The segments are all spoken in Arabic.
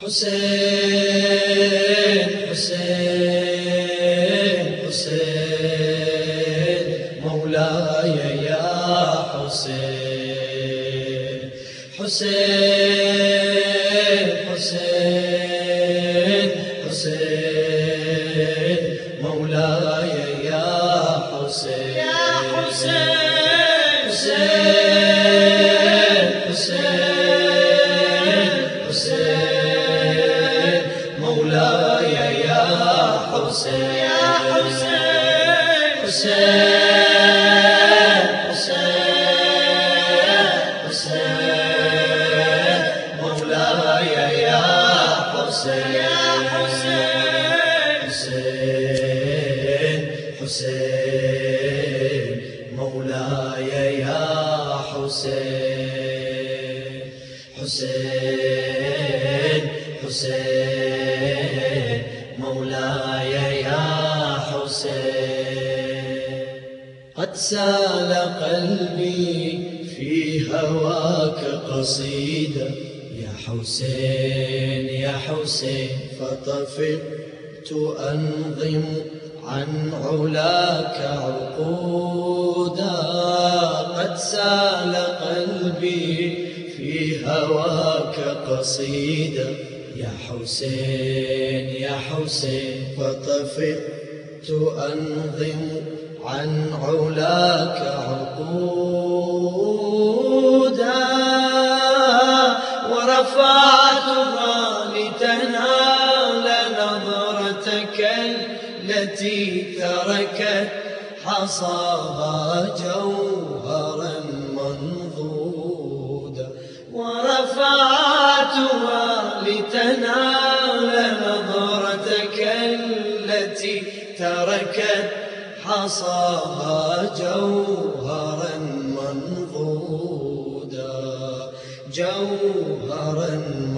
حسين حسين حسين مولاي يا حسين حسين حسين حسين مولاي يا حسين يا حسين حسين حسين مولاي يا حسين يا حسين حسين حسين مولاي يا حسين يا حسين حسين مولاي يا حسين حسين حسين مولاي يا حسين قد سال قلبي في هواك قصيدة يا حسين يا حسين فطفقت أنظم عن علاك عقودا قد سال قلبي في هواك قصيدة يا حسين يا حسين فطفقت أنظم عن علاك عقودا ورفعتها لتنال نظرتك التي تركت حصاها جوهرا منضودا ورفعتها لتنال نظرتك التي تركت حصاها جوهرا منضودا جوهرا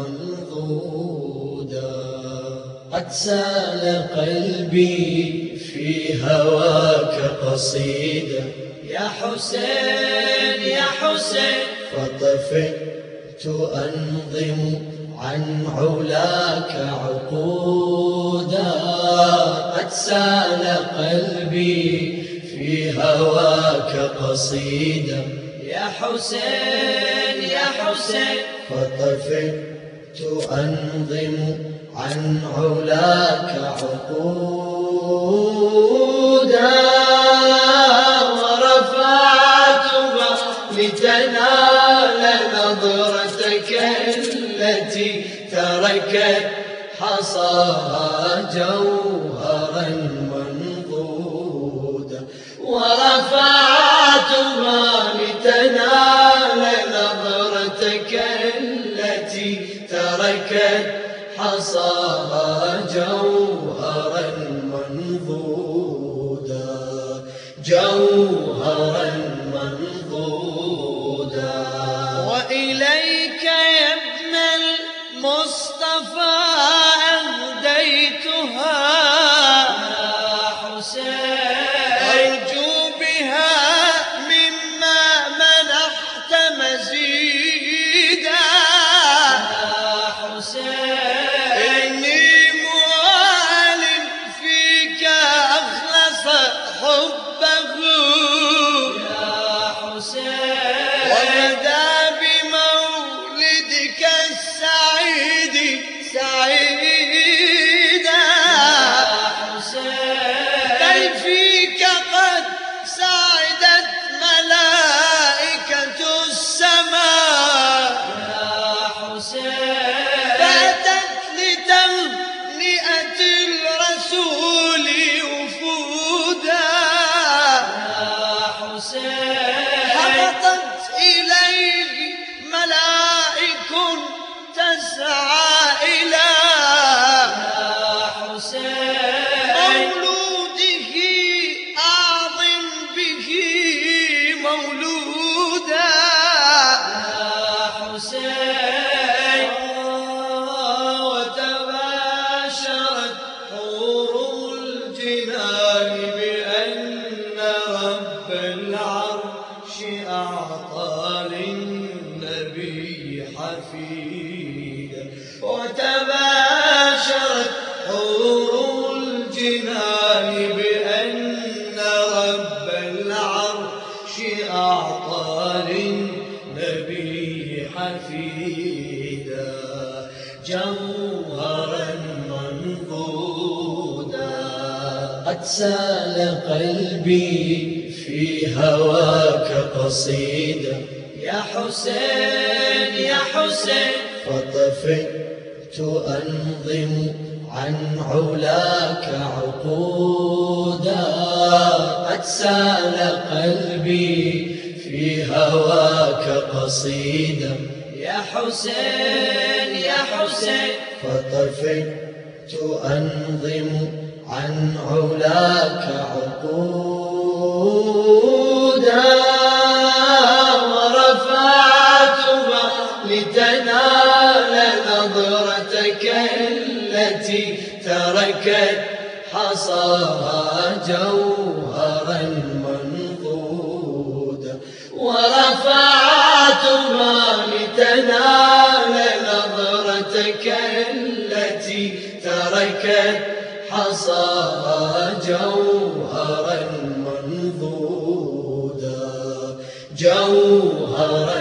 منضودا قد سال قلبي في هواك قصيدة يا حسين يا حسين فطفقت أنظم عن علاك عقودا قد سال قلبي في هواك قصيدة يا حسين يا حسين فطفقت أنظم عن علاك عقودا ورفعتها لتنال نظرتك التي تركت حصاها جوهرا منضودا ورفعتها لتنال نظرتك التي تركت حصاها جوهرا منضودا جوهرا منضودا وإليك يا ابن المصطفى أهديتها يا حسين أرجو بها مما منحت مزيدا يا حسين إني موال فيك أخلص حبه يا حسين وبدا بمولدك السعيد سعيدا يا حسين بل فيك قد سعدت ملائكة السماء يا حسين فاتت جوهرا منضودا. قد سال قلبي في هواك قصيدا يا حسين يا حسين، فطفئت أنظم عن علاك عقودا. قد سال قلبي في هواك قصيدا يا حسين يا حسين، فطفئت أنظم عن علاك عقودا. ورفعتها لتنال نظرتك التي تركت حصاها جوهرا منضودا. ورفعتها لتنال نظرتك التي تركت حصاها جوهرا منضودا. جوهرا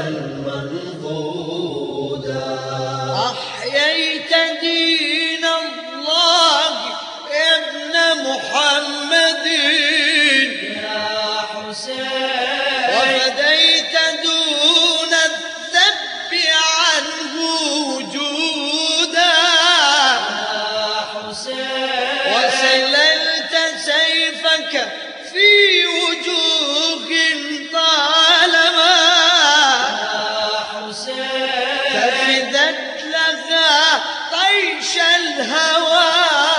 منضودا. أحييت دين الله يا ابن محمد يا حسين، وفديت دون الذب عنه وجودا يا حسين، وسللت سيفك في وجوه طالما يا حسين تفدت لها طيش الهوى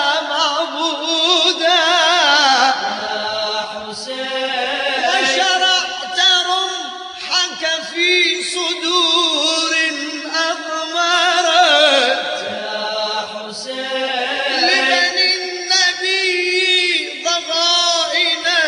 معبودا يا حسين، وشرعت رمحك في صدور أضمرت يا حسين لبني النبي ضغائنا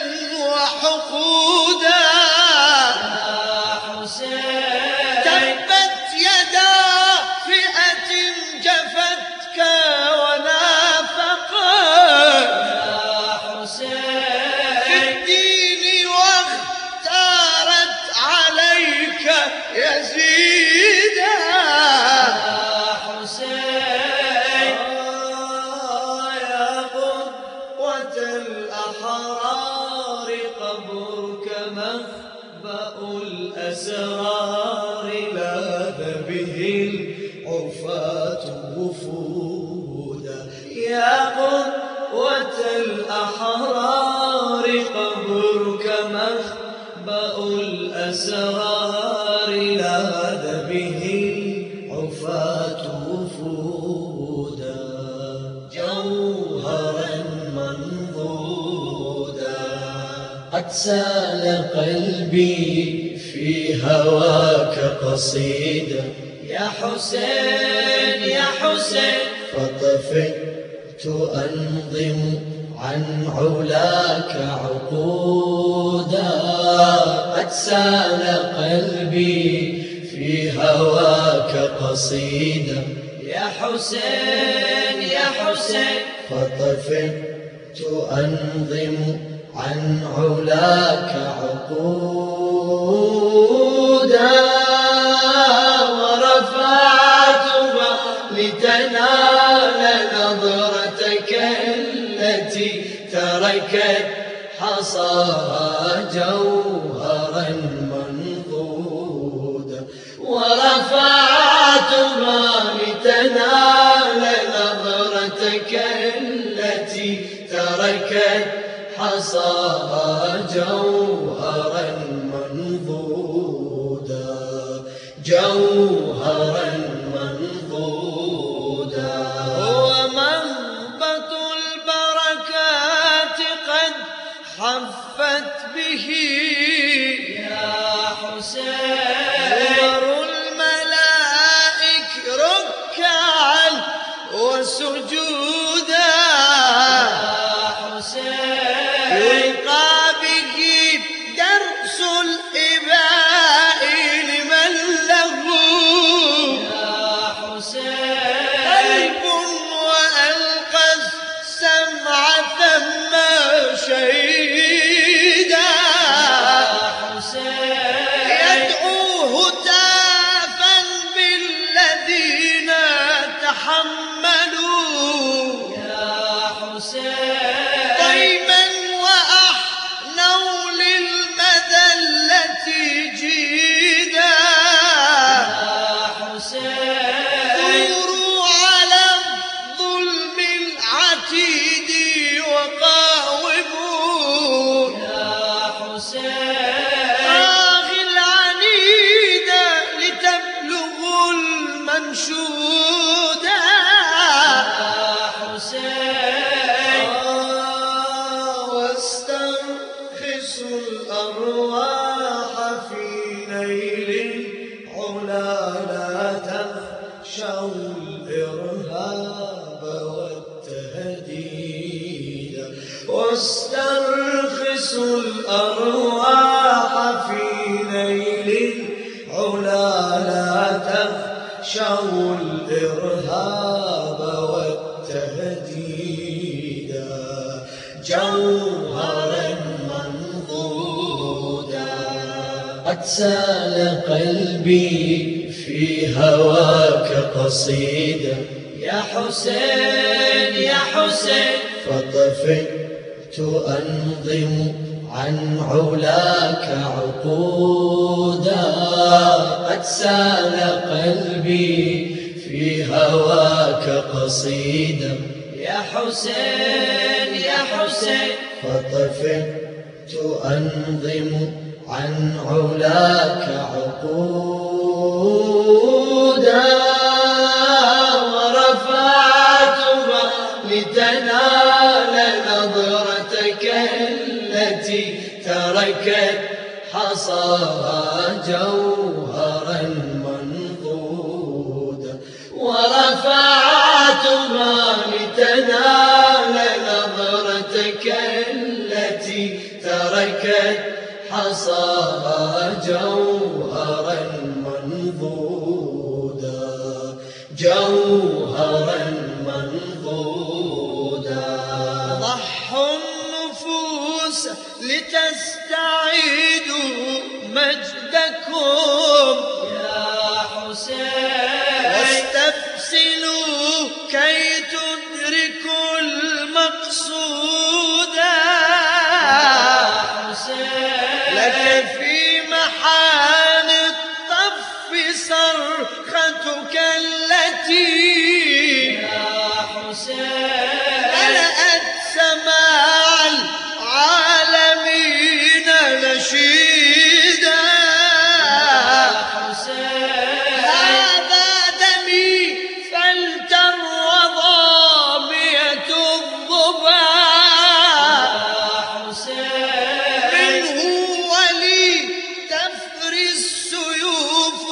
وحقودا يا حسين. تبت يدا فئة جفتك ونافقت يا حسين في الدين واختارت عليك يزيدا يا حسين. يا قدوة الأحرار قبرك مخبأ الأسرار، لاذ به العفاة وفودا. يا قدوة الأحرار قبرك مخبأ الأسرار، لاذ به العفاة وفودا. جوهرا منضودا. قد سال قلبي في هواك قصيدا يا حسين يا حسين، فطفئت أنظم عن علاك عقودا. قد سال قلبي في هواك قصيدا يا حسين يا حسين، فطفئت أنظم عن علاك عقودا. ورفعتها لتنال نظرتك التي تركت حصاها جوهرا منضودا. ورفعتها لتنال نظرتك التي تركت حصاها جوهرا منضودا. جوهرا منضودا. هو منبت البركات قد حفت به يا حسين، نور الملائك ركعا وسجودا يا حسين، يلقى به درس الإباء لمن له يا حسين قلب وألقى السمع ثم شهيدا يا حسين، يدعو هتافا بالذين الإرهاب والتهديد واسترخص الأرواح في نيل العلا لا تخشوا الإرهاب والتهديد جوهرا منضودا قد سال قلبي في هواك قصيدا يا حسين يا حسين فطفقت أنظم عن علاك عقودا قد سال قلبي في هواك قصيدا يا حسين يا حسين فطفقت أنظم عن علاك عقودا ورفعتها لتنال نظرتك التي تركت حصاها جوهرا منضودا ورفعتها لتنال نظرتك التي تركت حصاها جوهرا منضودا جوهرا منضودا ضحوا النفوس لتستعيدوا مجدكم يا حسين واستبسلوا كي تدركوا المقصود لك في محال الطف صرختك التي يا حسين ملأت سماع العالمين نشيدا يا حسين هذا دمي فلتروى ضامية الظباء يا حسين منه ولي تفري السيوف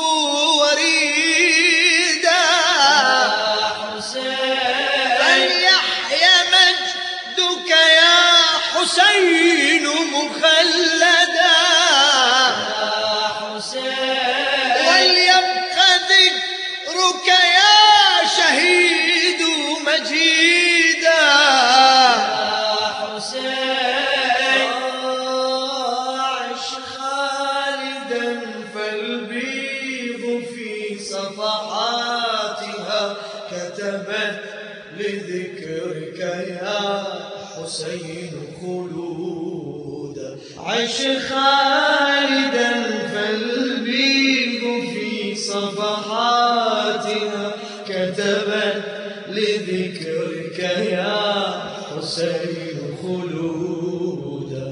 وريدا يا حسين فليحيى مجدك يا حسين مخلدا يا حسين وليبق ذكرك يا شهيد مجيدا يا حسين عش خالدا فالبيض في صفحاتها كتبت لذكرك يا حسين خلودا عش خالدا فالبيض في صفحاتها كتبت لذكرك يا حسين خلودا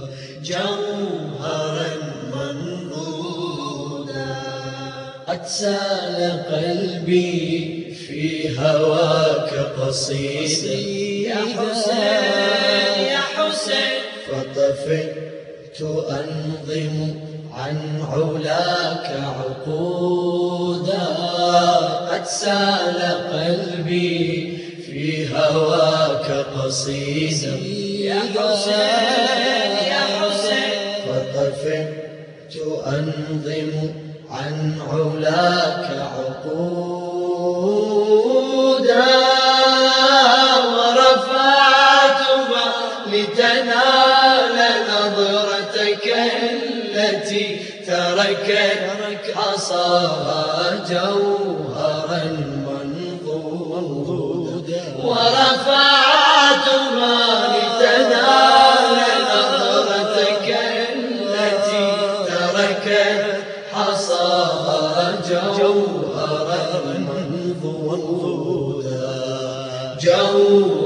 جوهرا منضودا قد سال قلبي في هواك قصيدا يا حسين يا حسين فطفقت أنظم عن علاك عقودا قد سال قلبي في هواك قصيدا يا حسين يا حسين فطفقت أنظم عن علاك عقودا ورفعتها لتنال نظرتك التي تركت حصاها جوهرا منضودا ورفعتها لتنال نظرتك التي تركت حصاها جوهرا منضودا